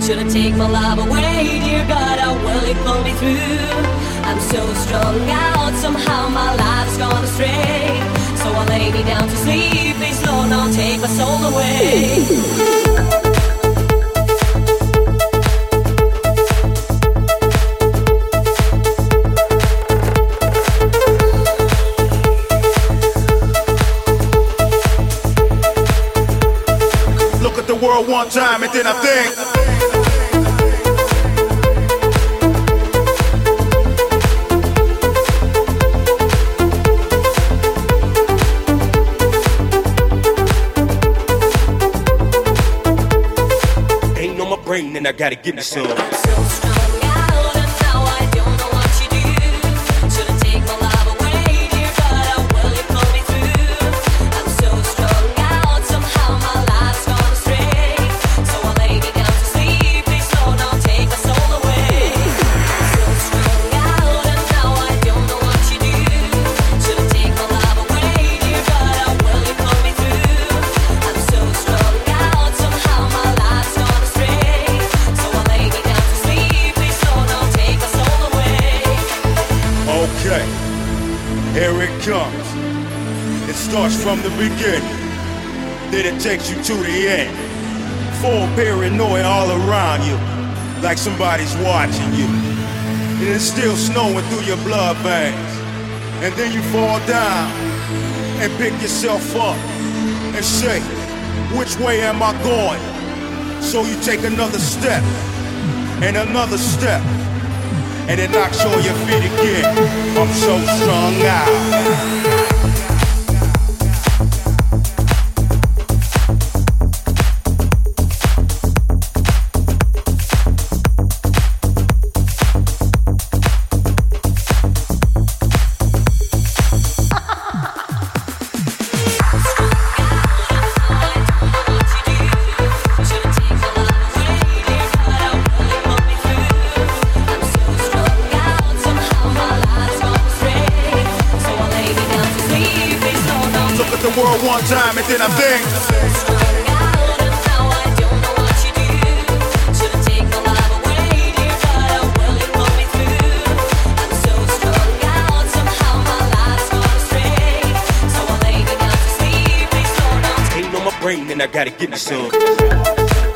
Shouldn't take my love away, dear God, how will it pull me through? I'm so strung out, somehow my life's gone astray. So I lay me down to sleep, please Lord, don't take my soul away. Look at the world one time and then I think. Ain't no more brain and I gotta give me some. Okay, here it comes. It starts from the beginning, then it takes you to the end. Full paranoia all around you, like somebody's watching you. And it's still snowing through your blood veins. And then you fall down and pick yourself up and say, which way am I going? So you take another step and another step, and it knocks you on your feet again. I'm so strung out. The world one time and then I think. Ain't no more brain and I gotta give me some.